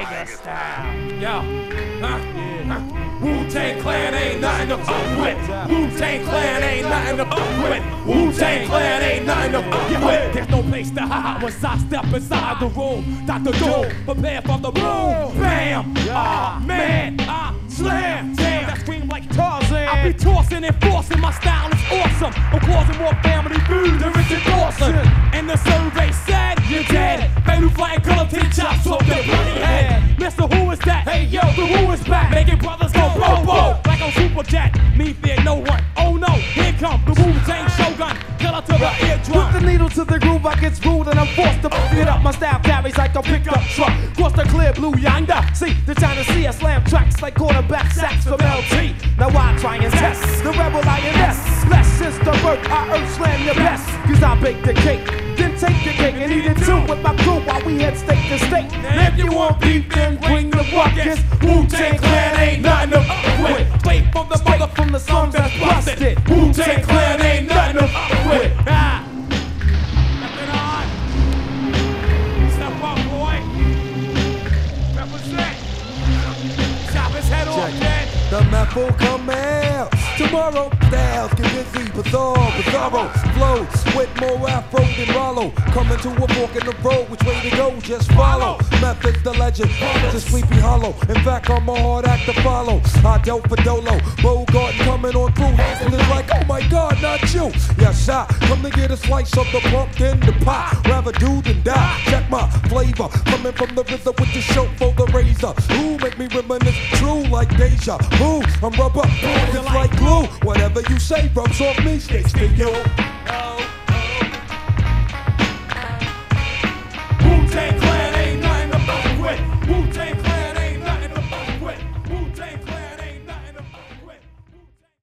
Tiger style. Yo, Wu-Tang Clan ain't nothing to fuck with. Wu-Tang Clan ain't nothing to fuck with. Wu-Tang Clan ain't nothing to fuck with. There's no place to hide once I step inside the room. Dr. Doom, prepare for the boom. Bam! Ah, man, slam. Damn, that scream like Tarzan. I be tossing and forcing, my style is awesome. I'm causing more family food than Richard Dawson. And the survey said, you're dead. Fatal flying color to the chops off your bloody head. Mr. Who is that? Hey yo, the Who is back. Making brothers go bobo, like on Super Jet. Me fear no one. Oh no, here come the Wu-Tang Shogun. Killer to the eardrum. Put the needle to the groove, I get rude and I'm forced to beat up. My style carries like a pickup truck. Cross the clear blue yonder. See, the China Sea, I slam tracks like quarterback sacks from LT. Now I try and test the rebel INS. Less since the birth, I earth slam your best. Cause I bake the cake, then take the cake and eat it too with my crew while we head state to state. Now if you want beef, then bring the buckets. Wu-Tang Clan ain't nothing to fuck with. Straight from the mother From the slums that's busted. Wu-Tang Clan ain't nothing to fuck with. Ah. Nothing on. Step up, boy. Represent. Chop his head off, man. The map will come out tomorrow. Styles get busy, bizarro flows with more afro than Rollo. Coming to a fork in the road, which way to go? Just follow. Method's the legend, it's a Sleepy Hollow. In fact, I'm a hard act to follow. I dealt for Dolo, Bogart coming on through, and it's like, oh my God, not you. Yes, I come to get a slice of the pumpkin, the pie. Rather do than die. Check my flavor, coming from the RZA with the show for the razor. Ooh, make me reminisce true like deja vu. I'm rubber, it's like glue. Whatever you say rubs off me, sticks to you.